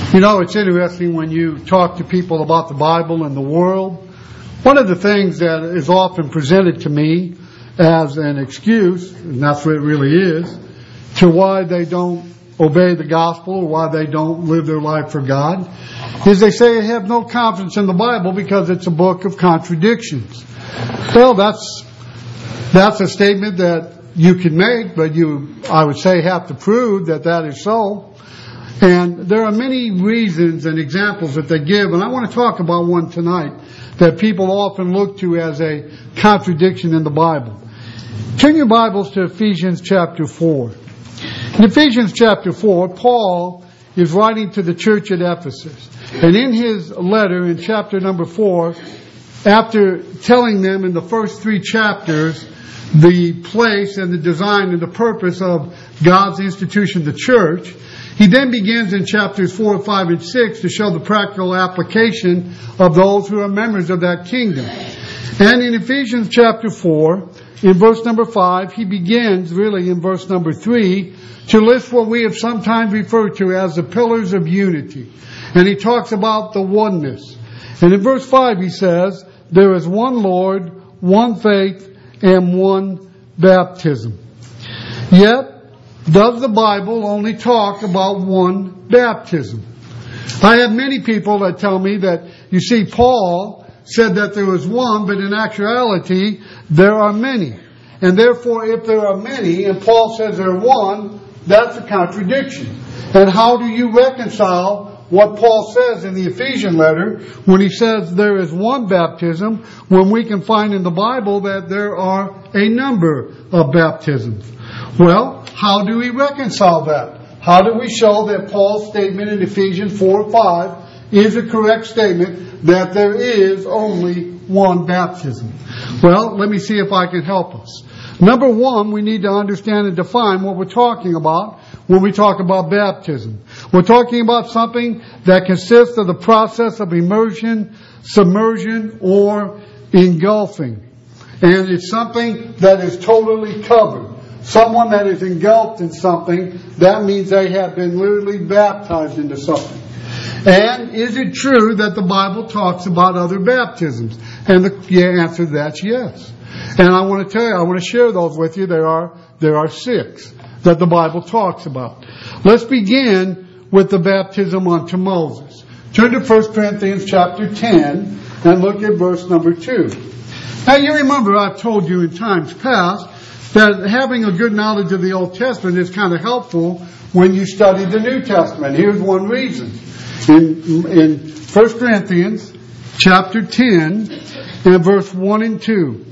You know, it's interesting when you talk to people about the Bible and the world. One of the things that is often presented to me as an excuse, and that's what it really is, to why they don't obey the gospel or why they don't live their life for God, is they say they have no confidence in the Bible because it's a book of contradictions. Well, that's a statement that you can make, but you, I would say, have to prove that that is so. And there are many reasons and examples that they give, and I want to talk about one tonight that people often look to as a contradiction in the Bible. Turn your Bibles to Ephesians chapter 4. In Ephesians chapter 4, Paul is writing to the church at Ephesus. And in his letter in chapter number 4, after telling them in the first 3 chapters the place and the design and the purpose of God's institution, the church, he then begins in chapters 4, 5, and 6 to show the practical application of those who are members of that kingdom. And in Ephesians chapter 4, in verse number 5, he begins really in verse number 3 to list what we have sometimes referred to as the pillars of unity. And he talks about the oneness. And in verse 5 he says, there is one Lord, one faith, and one baptism. Yet, does the Bible only talk about one baptism? I have many people that tell me that, you see, Paul said that there was one, but in actuality, there are many. And therefore, if there are many, and Paul says there are one, that's a contradiction. And how do you reconcile what Paul says in the Ephesian letter when he says there is one baptism, when we can find in the Bible that there are a number of baptisms? Well, how do we reconcile that? How do we show that Paul's statement in Ephesians 4:5 is a correct statement that there is only one baptism? Well, let me see if I can help us. Number one, we need to understand and define what we're talking about when we talk about baptism. We're talking about something that consists of the process of immersion, submersion, or engulfing. And it's something that is totally covered. Someone that is engulfed in something, that means they have been literally baptized into something. And is it true that the Bible talks about other baptisms? And the answer to that's yes. And I want to tell you, I want to share those with you. There are 6 that the Bible talks about. Let's begin with the baptism unto Moses. Turn to 1 Corinthians chapter 10 and look at verse number 2. Now you remember I've told you in times past that having a good knowledge of the Old Testament is kind of helpful when you study the New Testament. Here's one reason. In 1 Corinthians chapter 10 and verse 1 and 2,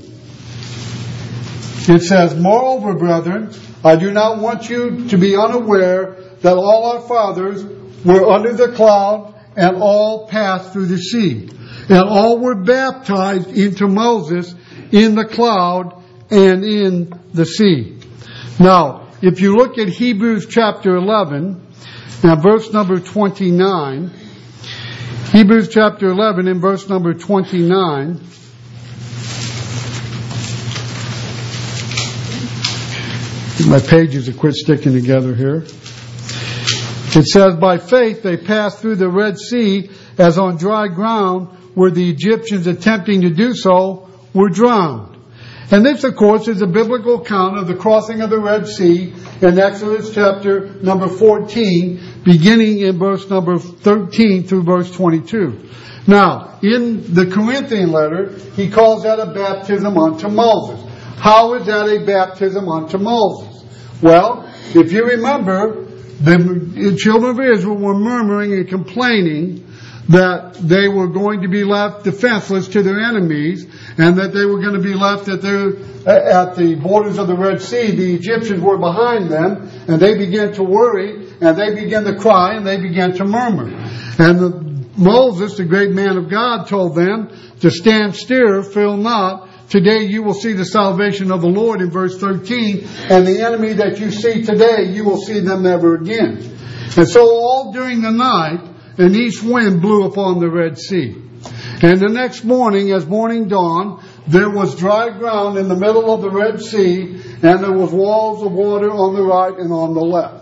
it says, moreover, brethren, I do not want you to be unaware that all our fathers were under the cloud and all passed through the sea. And all were baptized into Moses in the cloud and in the sea. Now, if you look at Hebrews chapter 11, now verse number 29, Hebrews chapter 11 and verse number 29, my pages have quit sticking together here. It says, by faith they passed through the Red Sea as on dry ground, where the Egyptians attempting to do so were drowned. And this, of course, is a biblical account of the crossing of the Red Sea in Exodus chapter number 14, beginning in verse number 13 through verse 22. Now, in the Corinthian letter, he calls that a baptism unto Moses. How is that a baptism unto Moses? Well, if you remember, the children of Israel were murmuring and complaining that they were going to be left defenseless to their enemies, and that they were going to be left at the borders of the Red Sea. The Egyptians were behind them, and they began to worry, and they began to cry, and they began to murmur. And Moses, the great man of God, told them to stand still, fear not. Today you will see the salvation of the Lord in verse 13, and the enemy that you see today, you will see them never again. And so all during the night, an east wind blew upon the Red Sea. And the next morning, as morning dawned, there was dry ground in the middle of the Red Sea, and there was walls of water on the right and on the left.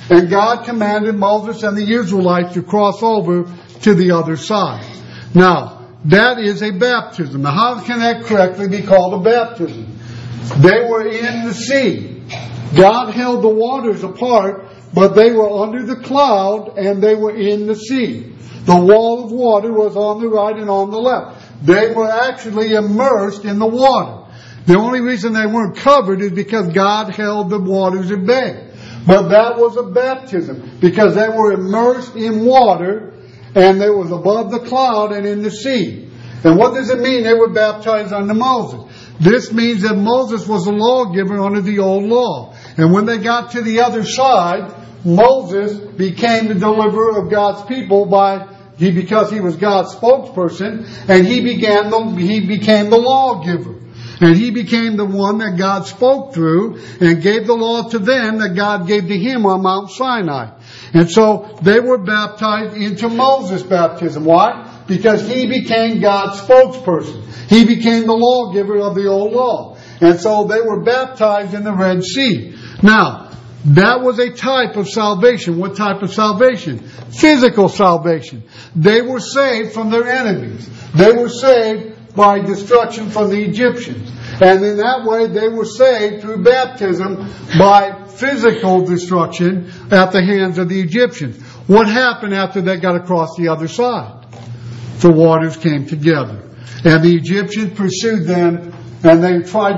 And God commanded Moses and the Israelites to cross over to the other side. Now, that is a baptism. Now, how can that correctly be called a baptism? They were in the sea. God held the waters apart, but they were under the cloud and they were in the sea. The wall of water was on the right and on the left. They were actually immersed in the water. The only reason they weren't covered is because God held the waters at bay. But that was a baptism because they were immersed in water and it was above the cloud and in the sea. And what does it mean they were baptized under Moses? This means that Moses was a lawgiver under the old law. And when they got to the other side, Moses became the deliverer of God's people because he was God's spokesperson, and he became the lawgiver. And he became the one that God spoke through and gave the law to them that God gave to him on Mount Sinai. And so they were baptized into Moses' baptism. Why? Because he became God's spokesperson. He became the lawgiver of the old law. And so they were baptized in the Red Sea. Now, that was a type of salvation. What type of salvation? Physical salvation. They were saved from their enemies. They were saved by destruction from the Egyptians. And in that way, they were saved through baptism by physical destruction at the hands of the Egyptians. What happened after they got across the other side? The waters came together. And the Egyptians pursued them, and they tried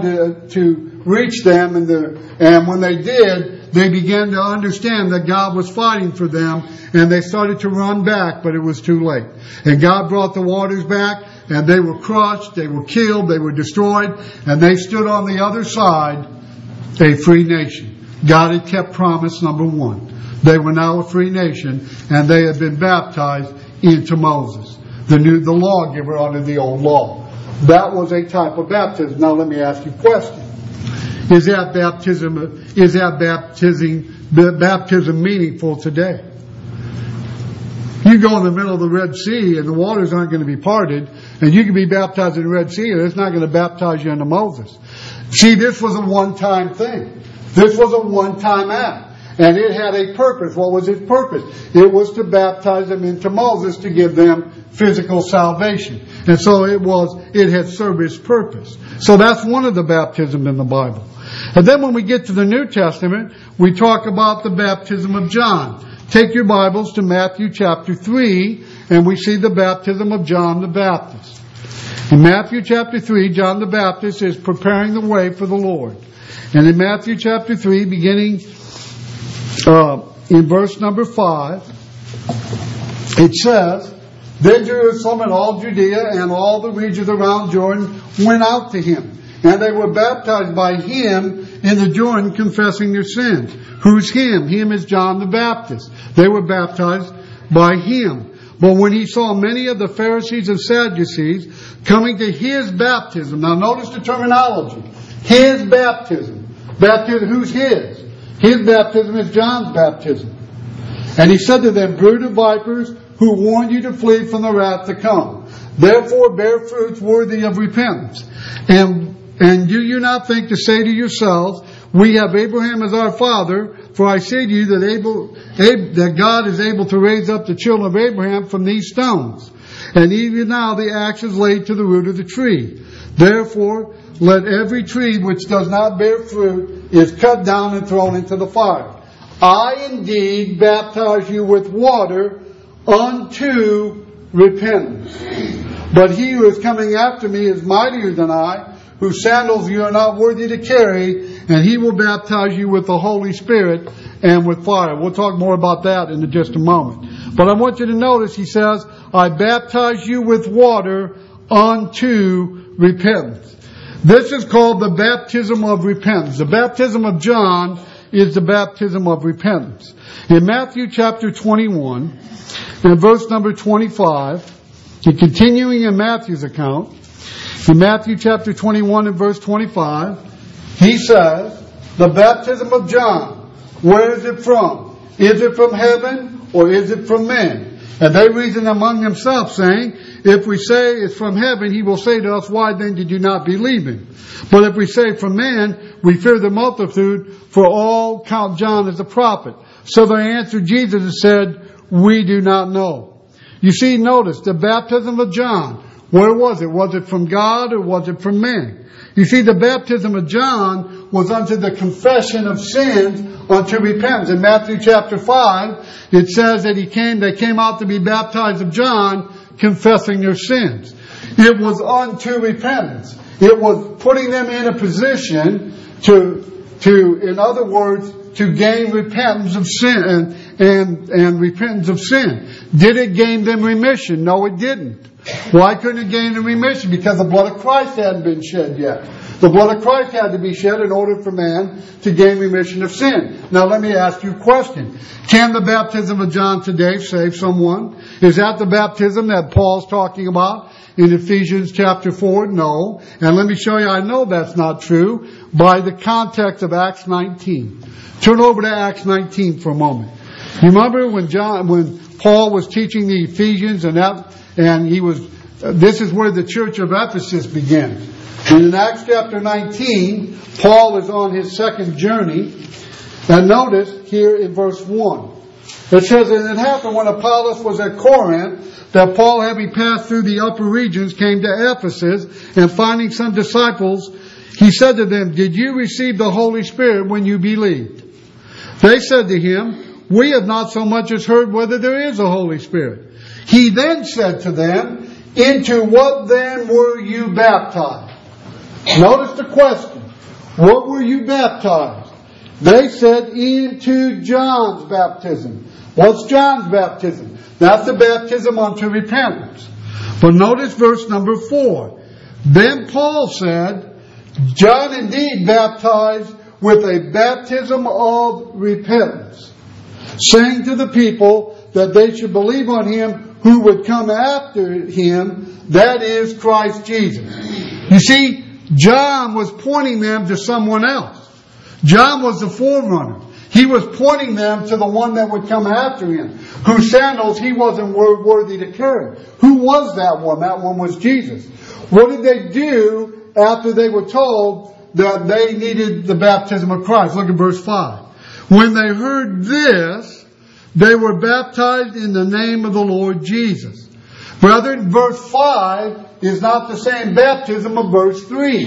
to reach them. And when they did, they began to understand that God was fighting for them, and they started to run back, but it was too late. And God brought the waters back, and they were crushed, they were killed, they were destroyed, and they stood on the other side, a free nation. God had kept promise number one. They were now a free nation, and they had been baptized into Moses, the lawgiver under the old law. That was a type of baptism. Now let me ask you a question. Is that baptism meaningful today? You go in the middle of the Red Sea and the waters aren't going to be parted, and you can be baptized in the Red Sea and it's not going to baptize you into Moses. See, this was a one-time thing. This was a one-time act. And it had a purpose. What was its purpose? It was to baptize them into Moses to give them physical salvation. And so it had served its purpose. So that's one of the baptisms in the Bible. And then when we get to the New Testament, we talk about the baptism of John. Take your Bibles to Matthew chapter 3, and we see the baptism of John the Baptist. In Matthew chapter 3, John the Baptist is preparing the way for the Lord. And in Matthew chapter 3, beginning in verse number 5, it says, Then Jerusalem and all Judea and all the regions around Jordan went out to him, and they were baptized by him in the Jordan, confessing their sins. Who's him? Him is John the Baptist. They were baptized by him. But when he saw many of the Pharisees and Sadducees coming to his baptism, now notice the terminology. His baptism. Baptism, who's his? His baptism is John's baptism. And he said to them, Brood of vipers, who warned you to flee from the wrath to come. Therefore bear fruits worthy of repentance. And do you not think to say to yourselves, We have Abraham as our father, for I say to you that God is able to raise up the children of Abraham from these stones. And even now the axe is laid to the root of the tree. Therefore, let every tree which does not bear fruit is cut down and thrown into the fire. I indeed baptize you with water unto repentance. But he who is coming after me is mightier than I, whose sandals you are not worthy to carry, and he will baptize you with the Holy Spirit and with fire. We'll talk more about that in just a moment. But I want you to notice, he says, I baptize you with water unto repentance. This is called the baptism of repentance. The baptism of John is the baptism of repentance. In Matthew chapter 21, in verse number 25, and continuing in Matthew's account, in Matthew chapter 21 and verse 25, he says, the baptism of John, where is it from? Is it from heaven or is it from men? And they reasoned among themselves, saying, if we say it's from heaven, he will say to us, why then did you not believe him? But if we say from man, we fear the multitude, for all count John as a prophet. So they answered Jesus and said, we do not know. You see, notice, the baptism of John, where was it? Was it from God or was it from man? You see, the baptism of John was unto the confession of sins, unto repentance. In Matthew chapter 5, it says that they came out to be baptized of John, confessing their sins. It was unto repentance. It was putting them in a position to, in other words, to gain repentance of sin and repentance of sin. Did it gain them remission? No, it didn't. Why couldn't it gain them remission? Because the blood of Christ hadn't been shed yet. The blood of Christ had to be shed in order for man to gain remission of sin. Now let me ask you a question. Can the baptism of John today save someone? Is that the baptism that Paul's talking about in Ephesians chapter 4? No. And let me show you, I know that's not true, by the context of Acts 19. Turn over to Acts 19 for a moment. You remember when Paul was teaching the Ephesians this is where the church of Ephesus began. And in Acts chapter 19, Paul is on his second journey. And notice here in verse 1. It says, and it happened when Apollos was at Corinth, that Paul, having passed through the upper regions, came to Ephesus, and finding some disciples, he said to them, did you receive the Holy Spirit when you believed? They said to him, we have not so much as heard whether there is a Holy Spirit. He then said to them, into what then were you baptized? Notice the question. What were you baptized? They said, into John's baptism. What's John's baptism? That's the baptism unto repentance. But notice verse number 4. Then Paul said, John indeed baptized with a baptism of repentance, saying to the people that they should believe on him who would come after him, that is Christ Jesus. You see, John was pointing them to someone else. John was the forerunner. He was pointing them to the one that would come after him, whose sandals he wasn't worthy to carry. Who was that one? That one was Jesus. What did they do after they were told that they needed the baptism of Christ? Look at verse 5. When they heard this, they were baptized in the name of the Lord Jesus. Brethren, verse 5 is not the same baptism of verse 3.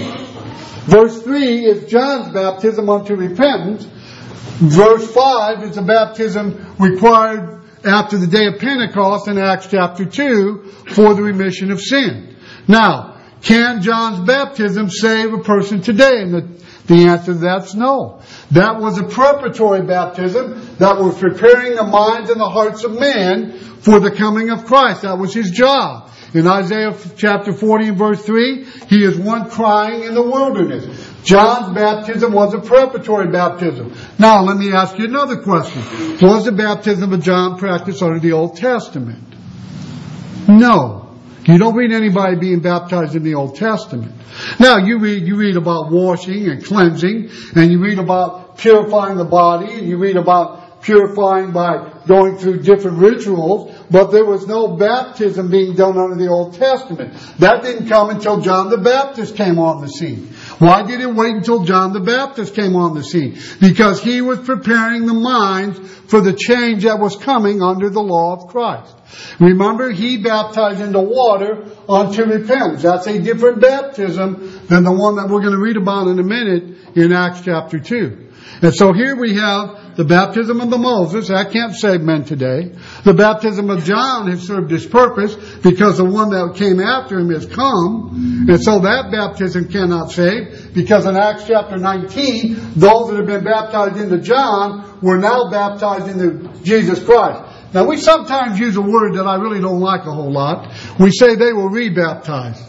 Verse 3 is John's baptism unto repentance. Verse 5 is the baptism required after the day of Pentecost in Acts chapter 2 for the remission of sin. Now, can John's baptism save a person today? And the answer to that's no. That was a preparatory baptism that was preparing the minds and the hearts of men for the coming of Christ. That was his job. In Isaiah chapter 40 and verse 3, he is one crying in the wilderness. John's baptism was a preparatory baptism. Now, let me ask you another question. Was the baptism of John practiced under the Old Testament? No. You don't read anybody being baptized in the Old Testament. Now, you read about washing and cleansing, and you read about purifying the body, and you read about purifying by going through different rituals, but there was no baptism being done under the Old Testament. That didn't come until John the Baptist came on the scene. Why did it wait until John the Baptist came on the scene? Because he was preparing the minds for the change that was coming under the law of Christ. Remember, he baptized into water unto repentance. That's a different baptism than the one that we're going to read about in a minute in Acts chapter 2. And so here we have the baptism of Moses. That can't save men today. The baptism of John has served its purpose because the one that came after him has come. And so that baptism cannot save because in Acts chapter 19, those that have been baptized into John were now baptized into Jesus Christ. Now, we sometimes use a word that I really don't like a whole lot. We say they were rebaptized.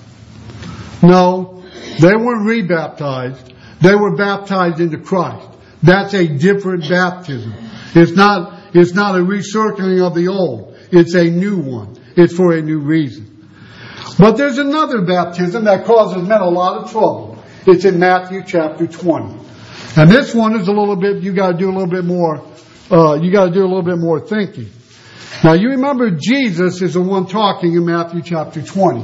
No, they weren't rebaptized. They were baptized into Christ. That's a different baptism. It's not a recircling of the old. It's a new one. It's for a new reason. But there's another baptism that causes men a lot of trouble. It's in Matthew chapter 20. And this one is a little bit, you got to do a little bit more thinking. Now, you remember Jesus is the one talking in Matthew chapter 20.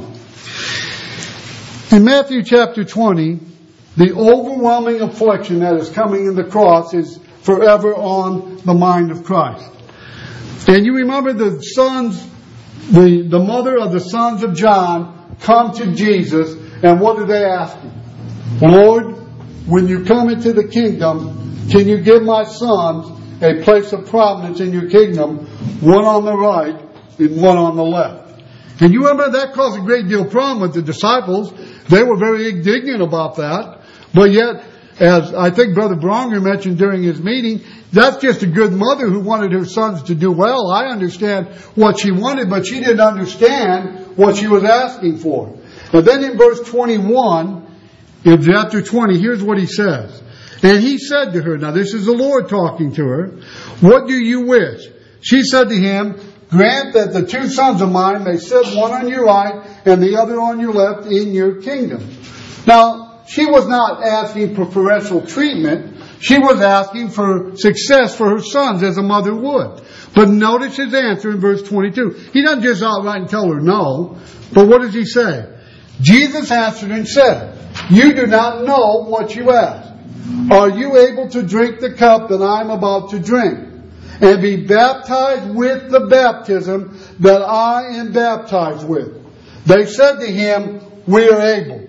In Matthew chapter 20, the overwhelming affliction that is coming in the cross is forever on the mind of Christ. And you remember the sons, the mother of the sons of John come to Jesus, and what do they ask him? Lord, when you come into the kingdom, can you give my sons a place of prominence in your kingdom, one on the right and one on the left? And you remember that caused a great deal of problem with the disciples. They were very indignant about that. But yet, as I think Brother Bronger mentioned during his meeting, that's just a good mother who wanted her sons to do well. I understand what she wanted, but she didn't understand what she was asking for. And then in verse 21, in chapter 20, here's what he says. And he said to her, now this is the Lord talking to her, what do you wish? She said to him, grant that the two sons of mine may sit one on your right and the other on your left in your kingdom. Now, she was not asking for preferential treatment. She was asking for success for her sons as a mother would. But notice his answer in verse 22. He doesn't just outright tell her no. But what does he say? Jesus answered and said, you do not know what you ask. Are you able to drink the cup that I am about to drink? And be baptized with the baptism that I am baptized with? They said to him, we are able.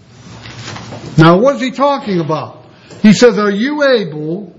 Now what is he talking about? He says, are you able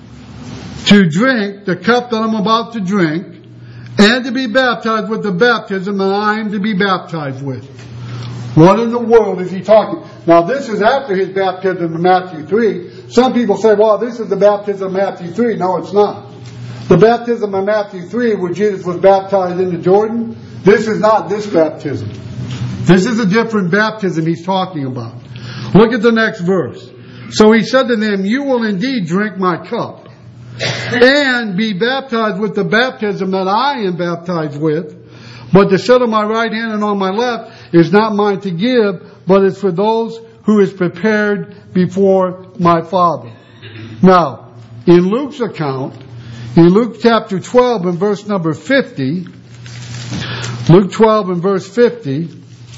to drink the cup that I'm about to drink and to be baptized with the baptism that I am to be baptized with? What in the world is he talking? Now this is after his baptism in Matthew 3. Some people say, well, this is the baptism of Matthew 3. No, it's not. The baptism of Matthew 3 where Jesus was baptized into Jordan, this is not this baptism. This is a different baptism he's talking about. Look at the next verse. So he said to them, you will indeed drink my cup and be baptized with the baptism that I am baptized with. But to sit on my right hand and on my left is not mine to give, but it's for those who is prepared before my Father. Now, in Luke's account, in Luke chapter 12 and verse number 50, Luke 12 and verse 50,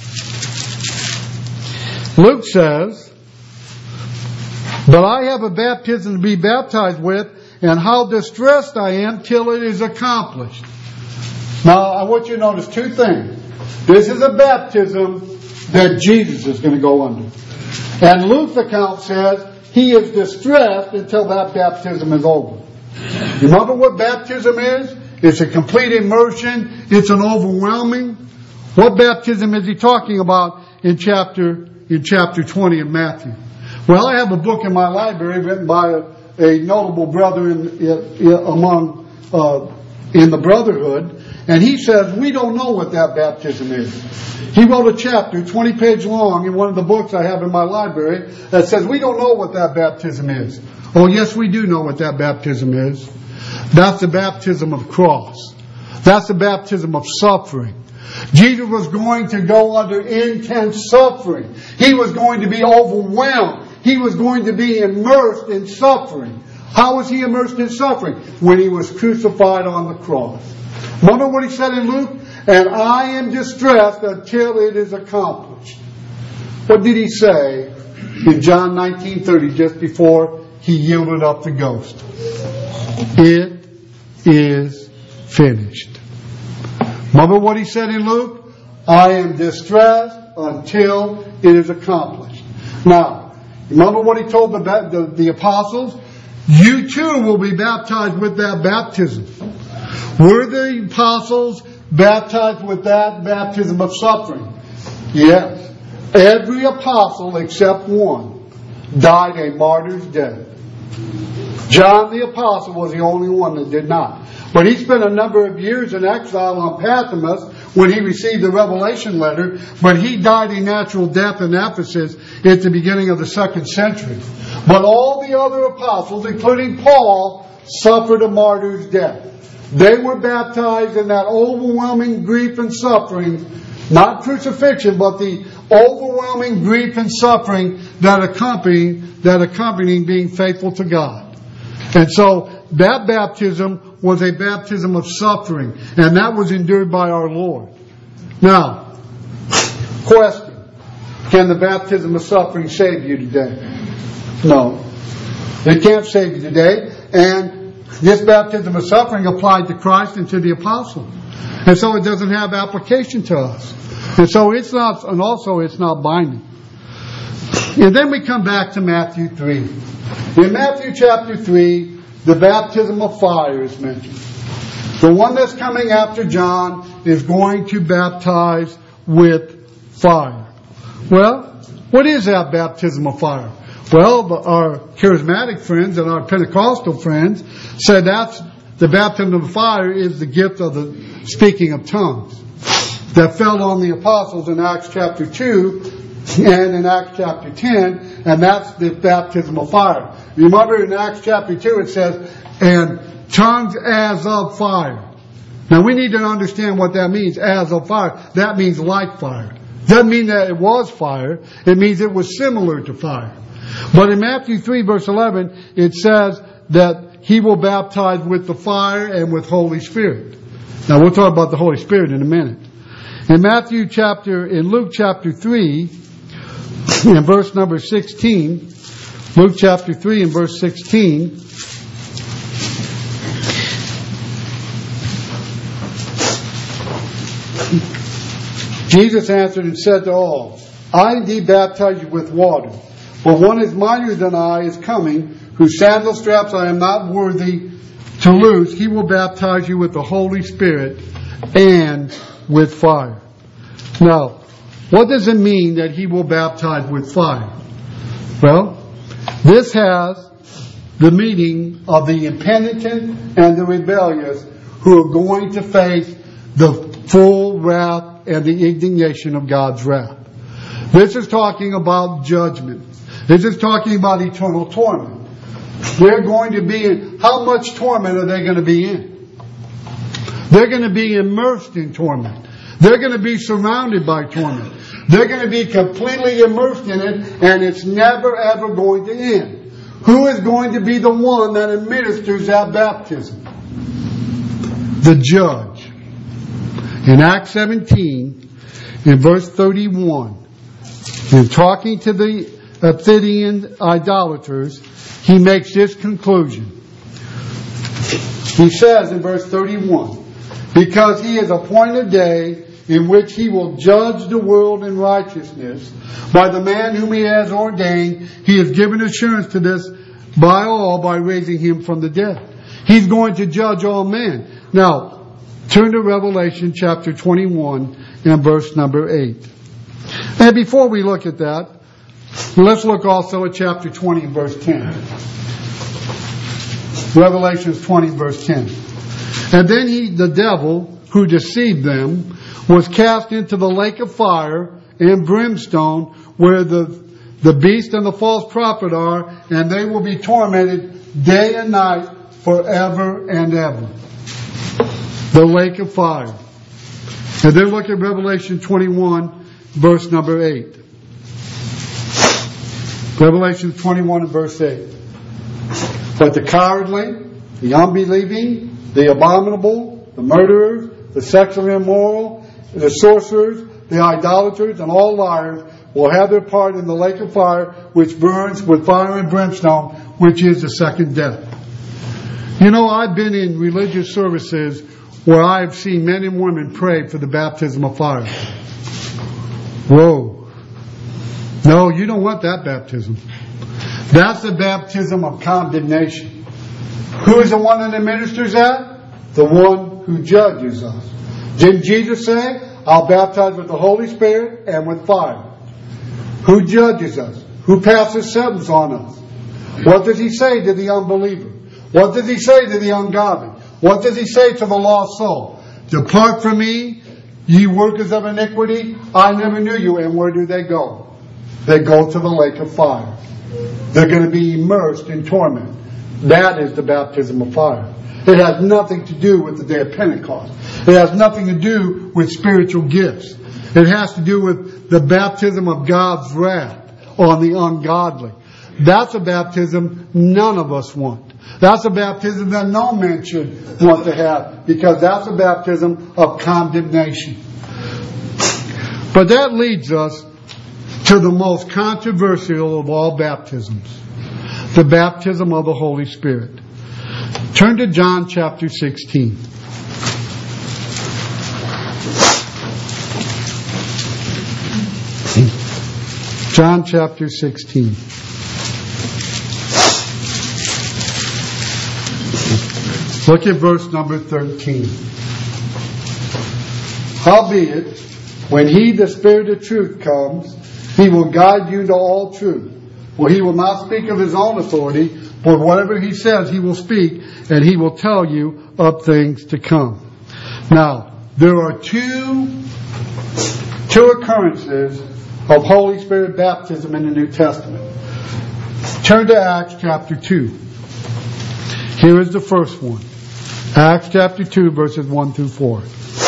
Luke says, but I have a baptism to be baptized with, and how distressed I am till it is accomplished. Now, I want you to notice two things. This is a baptism that Jesus is going to go under. And Luke's account says he is distressed until that baptism is over. You remember what baptism is? It's a complete immersion. It's an overwhelming. What baptism is he talking about in chapter 20 of Matthew? Well, I have a book in my library written by a notable brother in the Brotherhood, and he says we don't know what that baptism is. He wrote a chapter, 20 pages long, in one of the books I have in my library that says we don't know what that baptism is. Oh, yes, we do know what that baptism is. That's the baptism of cross. That's the baptism of suffering. Jesus was going to go under intense suffering. He was going to be overwhelmed. He was going to be immersed in suffering. How was he immersed in suffering? When he was crucified on the cross. Remember what he said in Luke? And I am distressed until it is accomplished. What did he say in John 19:30 just before he yielded up the ghost? It is finished. Remember what he said in Luke? I am distressed until it is accomplished. Now, remember what he told the apostles? You too will be baptized with that baptism. Were the apostles baptized with that baptism of suffering? Yes. Every apostle except one died a martyr's death. John the apostle was the only one that did not. But he spent a number of years in exile on Patmos when he received the revelation letter, but he died a natural death in Ephesus at the beginning of the 2nd century. But all the other apostles, including Paul, suffered a martyr's death. They were baptized in that overwhelming grief and suffering, not crucifixion, but the overwhelming grief and suffering that accompanying being faithful to God. And so that baptism was a baptism of suffering, and that was endured by our Lord. Now, question: can the baptism of suffering save you today? No. It can't save you today. And this baptism of suffering applied to Christ and to the apostles. And so it doesn't have application to us. And so it's not, and also it's not binding. And then we come back to Matthew 3. In Matthew chapter 3, the baptism of fire is mentioned. The one that's coming after John is going to baptize with fire. Well, what is that baptism of fire? Well, our charismatic friends and our Pentecostal friends said that's the baptism of fire is the gift of the speaking of tongues that fell on the apostles in Acts chapter 2 and in Acts chapter 10, and that's the baptism of fire. You remember in Acts chapter 2 it says, and tongues as of fire. Now we need to understand what that means, as of fire. That means like fire. Doesn't mean that it was fire. It means it was similar to fire. But in Matthew 3 verse 11, it says that He will baptize with the fire and with Holy Spirit. Now we'll talk about the Holy Spirit in a minute. In Luke chapter 3, in verse number 16, Luke chapter 3 and verse 16, Jesus answered and said to all, I indeed baptize you with water, but one is mightier than I is coming, whose sandal straps I am not worthy to loose. He will baptize you with the Holy Spirit and with fire. Now, what does it mean that He will baptize with fire? Well, this has the meaning of the impenitent and the rebellious who are going to face the full wrath and the indignation of God's wrath. This is talking about judgment. This is talking about eternal torment. They're going to be in, how much torment are they going to be in? They're going to be immersed in torment. They're going to be surrounded by torment. They're going to be completely immersed in it, and it's never ever going to end. Who is going to be the one that administers that baptism? The judge. In Acts 17, in verse 31, in talking to the Athenian idolaters, he makes this conclusion. He says in verse 31, because He has appointed a day in which He will judge the world in righteousness by the man whom He has ordained, He has given assurance to this by all by raising Him from the dead. He's going to judge all men. Now, turn to Revelation chapter 21 and verse number 8. And before we look at that, let's look also at chapter 20 verse 10. Revelation 20 verse 10. And then the devil who deceived them was cast into the lake of fire and brimstone where the beast and the false prophet are, and they will be tormented day and night forever and ever. The lake of fire. And then look at Revelation 21 verse number 8. Revelation 21 and verse 8. But the cowardly, the unbelieving, the abominable, the murderers, the sexually immoral, the sorcerers, the idolaters, and all liars will have their part in the lake of fire, which burns with fire and brimstone, which is the second death. You know, I've been in religious services where I've seen men and women pray for the baptism of fire. Whoa. No, you don't want that baptism. That's the baptism of condemnation. Who is the one that administers that? The one who judges us. Didn't Jesus say, I'll baptize with the Holy Spirit and with fire? Who judges us? Who passes sentence on us? What does He say to the unbeliever? What does He say to the ungodly? What does He say to the lost soul? Depart from me, ye workers of iniquity, I never knew you. And where do they go? They go to the lake of fire. They're going to be immersed in torment. That is the baptism of fire. It has nothing to do with the day of Pentecost. It has nothing to do with spiritual gifts. It has to do with the baptism of God's wrath on the ungodly. That's a baptism none of us want. That's a baptism that no man should want to have, because that's a baptism of condemnation. But that leads us to the most controversial of all baptisms, the baptism of the Holy Spirit. Turn to John chapter 16. John chapter 16. Look at verse number 13. Howbeit, when He, the Spirit of truth, comes, He will guide you to all truth. For He will not speak of His own authority, but whatever He says He will speak, and He will tell you of things to come. Now, there are two occurrences of Holy Spirit baptism in the New Testament. Turn to Acts chapter 2. Here is the first one. Acts chapter 2, verses 1 through 4.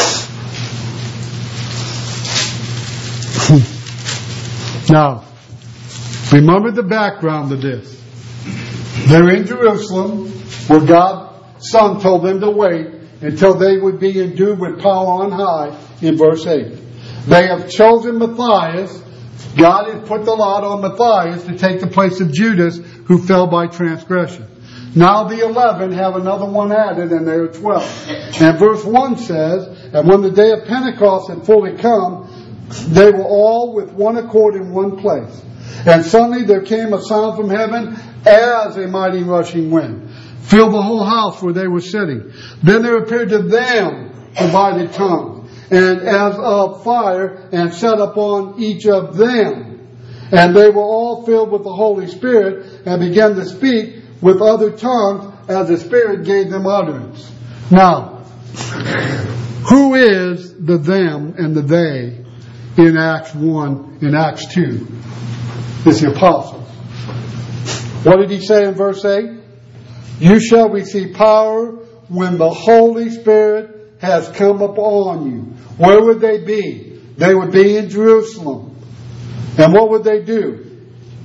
Now, remember the background of this. They're in Jerusalem, where God's Son told them to wait until they would be endued with power on high, in verse 8. They have chosen Matthias. God had put the lot on Matthias to take the place of Judas, who fell by transgression. Now the 11 have another one added, and there are 12. And verse 1 says, and when the day of Pentecost had fully come, they were all with one accord in one place. And suddenly there came a sound from heaven as a mighty rushing wind, filled the whole house where they were sitting. Then there appeared to them divided tongues, and as of fire, and set upon each of them. And they were all filled with the Holy Spirit, and began to speak with other tongues as the Spirit gave them utterance. Now, who is the them and the they in Acts 1, in Acts 2? It's the apostles. What did he say in verse 8? You shall receive power when the Holy Spirit has come upon you. Where would they be? They would be in Jerusalem. And what would they do?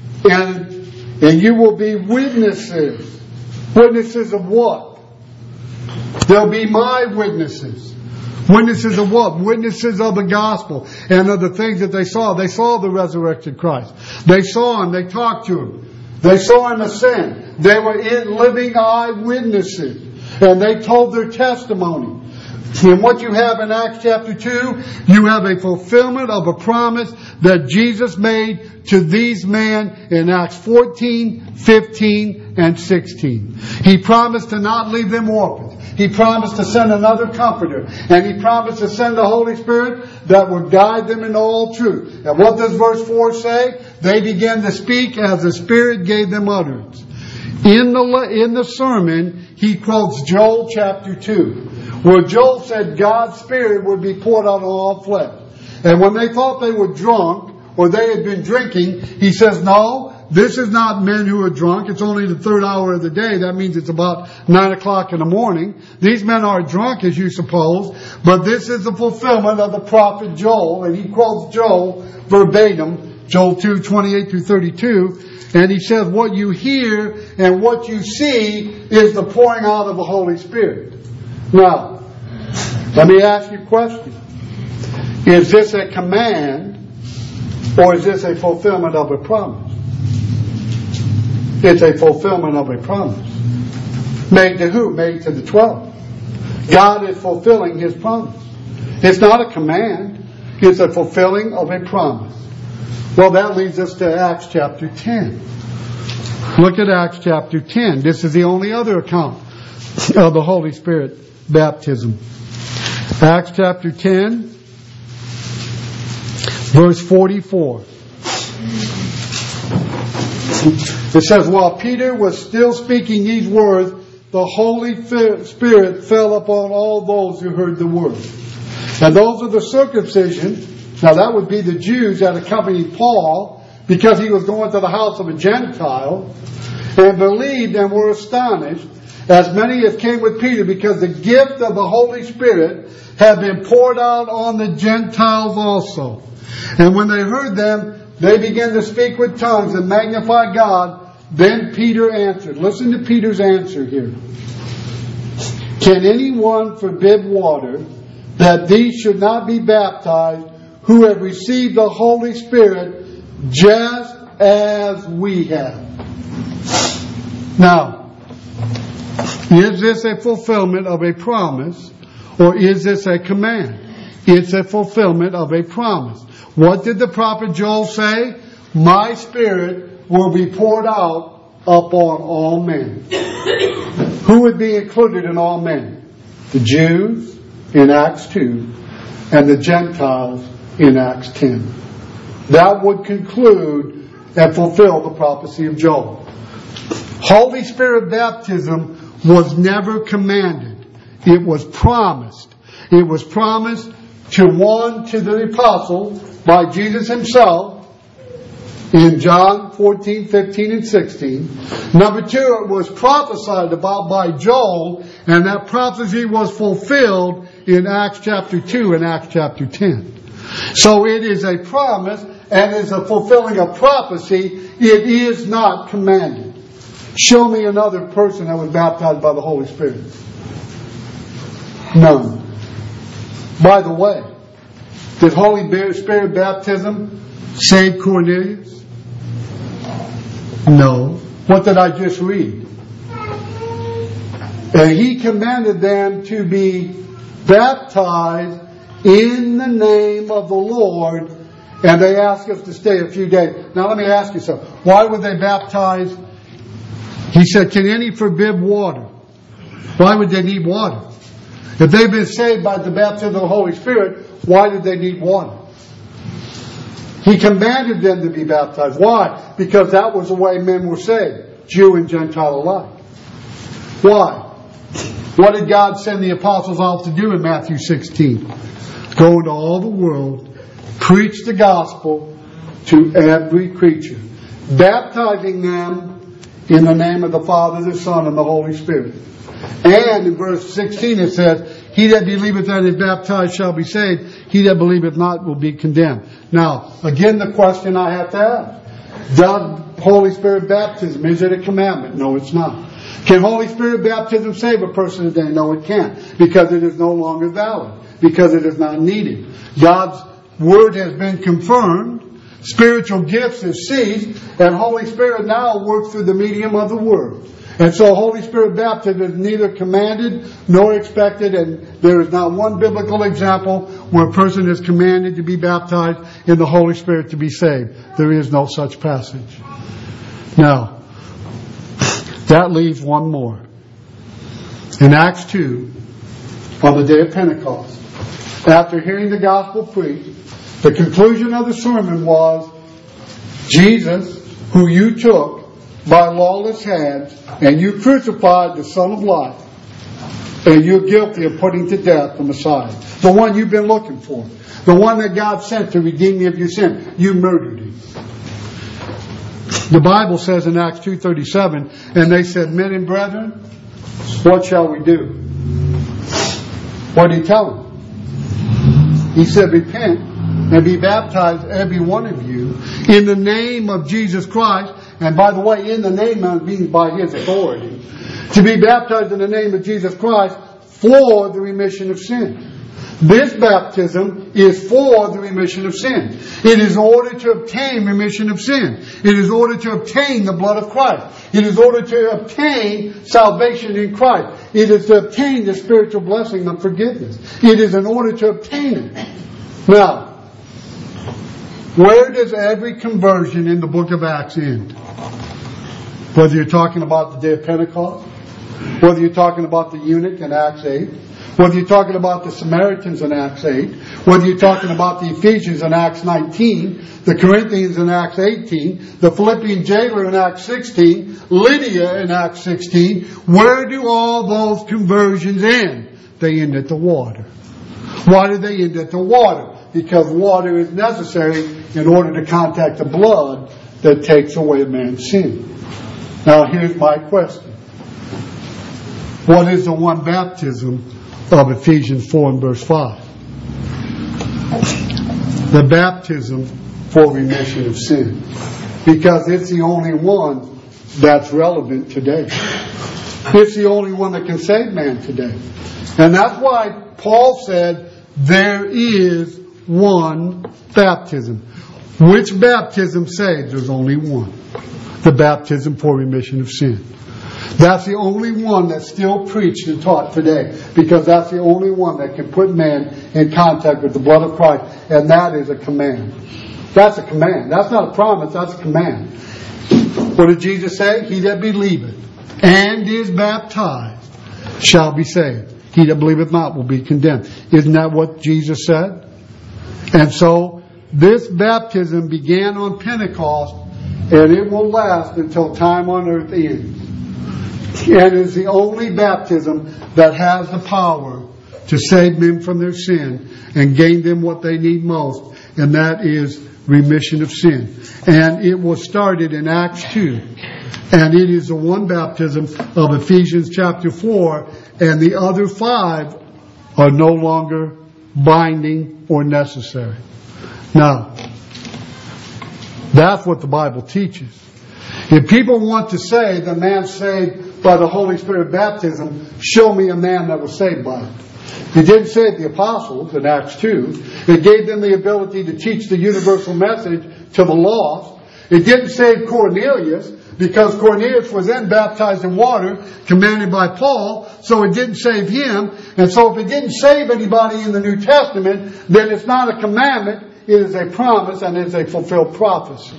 And you will be witnesses. Witnesses of what? They'll be my witnesses. Witnesses of what? Witnesses of the gospel and of the things that they saw. They saw the resurrected Christ. They saw Him. They talked to Him. They saw Him ascend. They were living eyewitnesses. And they told their testimony. And what you have in Acts chapter 2, you have a fulfillment of a promise that Jesus made to these men in Acts 14, 15, and 16. He promised to not leave them orphans. He promised to send another comforter. And He promised to send the Holy Spirit that would guide them into all truth. And what does verse 4 say? They began to speak as the Spirit gave them utterance. In the sermon, he quotes Joel chapter 2, where Joel said God's Spirit would be poured out on all flesh. And when they thought they were drunk, or they had been drinking, he says, no, this is not men who are drunk. It's only the third hour of the day. That means it's about 9 o'clock in the morning. These men are drunk, as you suppose, but this is the fulfillment of the prophet Joel. And he quotes Joel verbatim, Joel 2, 28 through 32. And he says, what you hear and what you see is the pouring out of the Holy Spirit. Now, let me ask you a question. Is this a command or is this a fulfillment of a promise? It's a fulfillment of a promise. Made to who? Made to the 12. God is fulfilling His promise. It's not a command. It's a fulfilling of a promise. Well, that leads us to Acts chapter 10. Look at Acts chapter 10. This is the only other account of the Holy Spirit baptism. Acts chapter 10, verse 44. It says, while Peter was still speaking these words, the Holy Spirit fell upon all those who heard the word. And those of the circumcision, now that would be the Jews that accompanied Paul, because he was going to the house of a Gentile, and believed and were astonished, as many as came with Peter, because the gift of the Holy Spirit had been poured out on the Gentiles also. And when they heard them, they began to speak with tongues and magnify God. Then Peter answered. Listen to Peter's answer here. Can anyone forbid water that these should not be baptized who have received the Holy Spirit just as we have? Now, Is this a fulfillment of a promise, or is this a command? It's a fulfillment of a promise. What did the prophet Joel say? My Spirit will be poured out upon all men. Who would be included in all men? The Jews in Acts 2 and the Gentiles in Acts 10. That would conclude and fulfill the prophecy of Joel. Holy Spirit baptism was never commanded. It was promised. It was promised to the apostles by Jesus himself in John 14, 15, and 16. Number 2, it was prophesied about by Joel, and that prophecy was fulfilled in Acts chapter 2 and Acts chapter 10. So it is a promise and is a fulfilling of prophecy. It is not commanded. Show me another person that was baptized by the Holy Spirit. None. By the way, did Holy Spirit baptism save Cornelius? No. What did I just read? And he commanded them to be baptized in the name of the Lord, and they asked us to stay a few days. Now let me ask you something. Why would they baptize? He said, can any forbid water? Why would they need water? If they've been saved by the baptism of the Holy Spirit, why did they need water? He commanded them to be baptized. Why? Because that was the way men were saved, Jew and Gentile alike. Why? What did God send the apostles out to do in Matthew 16? Go into all the world, preach the gospel to every creature, baptizing them in the name of the Father, the Son, and the Holy Spirit. And in verse 16 it says, he that believeth and is baptized shall be saved. He that believeth not will be condemned. Now, again the question I have to ask. Does Holy Spirit baptism, is it a commandment? No, it's not. Can Holy Spirit baptism save a person today? No, it can't. Because it is no longer valid. Because it is not needed. God's Word has been confirmed. Spiritual gifts have ceased. And Holy Spirit now works through the medium of the Word. And so Holy Spirit baptism is neither commanded nor expected, and there is not one biblical example where a person is commanded to be baptized in the Holy Spirit to be saved. There is no such passage. Now, that leaves one more. In Acts 2, on the day of Pentecost, after hearing the gospel preached, the conclusion of the sermon was, Jesus, who you took by lawless hands, and you crucified the Son of Life, and you're guilty of putting to death the Messiah, the one you've been looking for, the one that God sent to redeem you of your sin. You murdered him. The Bible says in Acts 2:37, and they said, men and brethren, what shall we do? What did he tell them? He said, repent and be baptized, every one of you, in the name of Jesus Christ. And by the way, in the name means by His authority. To be baptized in the name of Jesus Christ for the remission of sin. This baptism is for the remission of sin. It is in order to obtain remission of sin. It is in order to obtain the blood of Christ. It is in order to obtain salvation in Christ. It is to obtain the spiritual blessing of forgiveness. It is in order to obtain it. Now, where does every conversion in the book of Acts end? Whether you're talking about the day of Pentecost, whether you're talking about the eunuch in Acts 8, whether you're talking about the Samaritans in Acts 8, whether you're talking about the Ephesians in Acts 19, the Corinthians in Acts 18, the Philippian jailer in Acts 16, Lydia in Acts 16, where do all those conversions end? They end at the water. Why do they end at the water? Because water is necessary in order to contact the blood that takes away a man's sin. Now here's my question. What is the one baptism of Ephesians 4 and verse 5? The baptism for remission of sin. Because it's the only one that's relevant today. It's the only one that can save man today. And that's why Paul said there is one baptism. Which baptism saves? There's only one. The baptism for remission of sin. That's the only one that's still preached and taught today, because that's the only one that can put man in contact with the blood of Christ, and that is a command. That's a command. That's not a promise, that's a command. What did Jesus say? He that believeth and is baptized shall be saved. He that believeth not will be condemned. Isn't that what Jesus said? And so, this baptism began on Pentecost, and it will last until time on earth ends. And is the only baptism that has the power to save men from their sin and gain them what they need most, and that is remission of sin. And it was started in Acts 2. And it is the one baptism of Ephesians chapter 4, and the other 5 are no longer binding or necessary. Now, that's what the Bible teaches. If people want to say the man saved by the Holy Spirit baptism, show me a man that was saved by it. It didn't save the apostles in Acts 2. It gave them the ability to teach the universal message to the lost. It didn't save Cornelius, because Cornelius was then baptized in water, commanded by Paul, so it didn't save him. And so if it didn't save anybody in the New Testament, then it's not a commandment, it is a promise, and it is a fulfilled prophecy.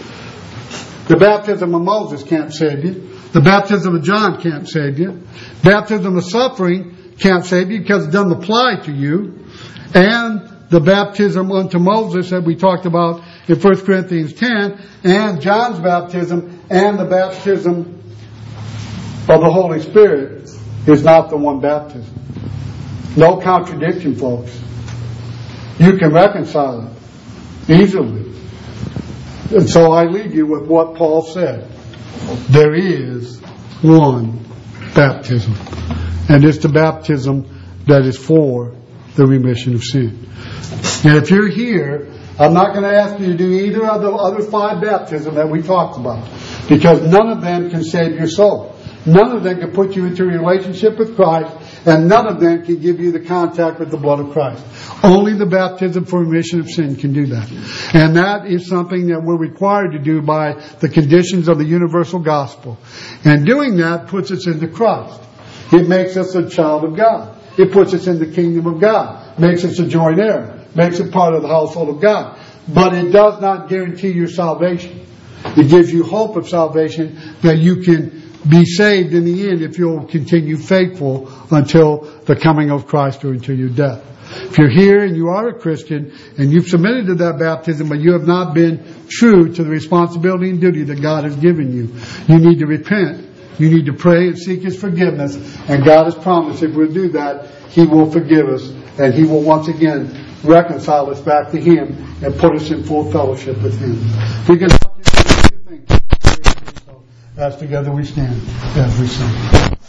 The baptism of Moses can't save you. The baptism of John can't save you. Baptism of suffering can't save you because it doesn't apply to you. And the baptism unto Moses that we talked about in 1 Corinthians 10, and John's baptism, and the baptism of the Holy Spirit is not the one baptism. No contradiction, folks. You can reconcile it easily. And so I leave you with what Paul said. There is one baptism. And it's the baptism that is for the remission of sin. And if you're here, I'm not going to ask you to do either of the other 5 baptisms that we talked about, because none of them can save your soul. None of them can put you into a relationship with Christ, and none of them can give you the contact with the blood of Christ. Only the baptism for remission of sin can do that. And that is something that we're required to do by the conditions of the universal gospel. And doing that puts us into Christ. It makes us a child of God. It puts us in the kingdom of God. Makes us a joint heir. Makes it part of the household of God. But it does not guarantee your salvation. It gives you hope of salvation, that you can be saved in the end if you'll continue faithful until the coming of Christ or until your death. If you're here and you are a Christian and you've submitted to that baptism, but you have not been true to the responsibility and duty that God has given you, you need to repent. You need to pray and seek His forgiveness. And God has promised if we'll do that, He will forgive us. And He will once again reconcile us back to Him and put us in full fellowship with Him. If we can help you do things, as together we stand, as we sing.